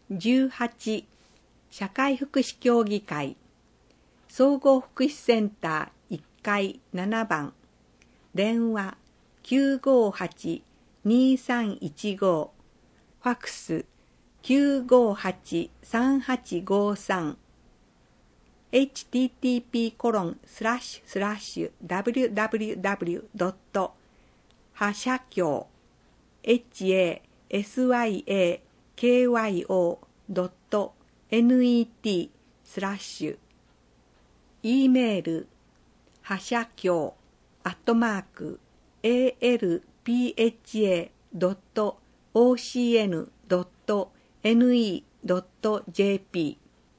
18社会福祉協議会総合福祉センター1階7番電話 958-2315 ファクス 958-3853 http://www. はしゃきょう hasyakyo.net e メールはしゃきょうalpha@alpha.ocn.ne.jp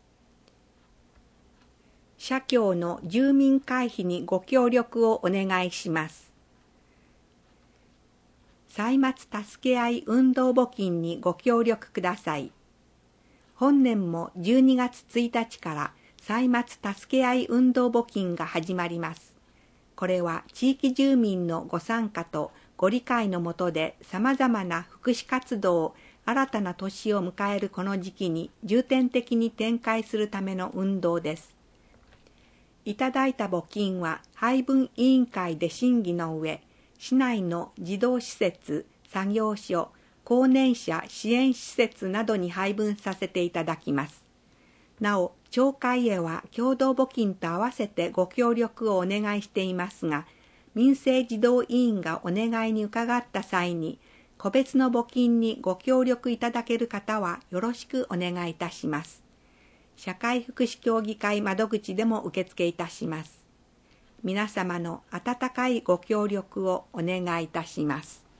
社協の住民会費にご協力をお願いします。歳末助け合い運動募金にご協力ください。本年も12月1日から歳末助け合い運動募金が始まります。これは地域住民のご参加とご理解のもとで様々な福祉活動を新たな年を迎えるこの時期に重点的に展開するための運動です。いただいた募金は配分委員会で審議の上、市内の児童施設、作業所、高年者支援施設などに配分させていただきます。なお、町会へは共同募金と合わせてご協力をお願いしていますが、民生児童委員がお願いに伺った際に、個別の募金にご協力いただける方はよろしくお願いいたします。社会福祉協議会窓口でも受付いたします。皆様の温かいご協力をお願いいたします。